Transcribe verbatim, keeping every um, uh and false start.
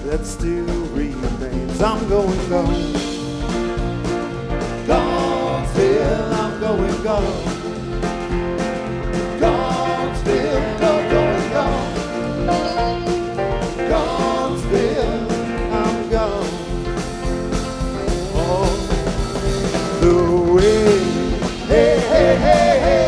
that still remains. I'm going gone. Gone still, I'm going gone. Gone still, I'm going gone. Gone still, I'm gone. Oh, the way, hey, hey, hey, hey.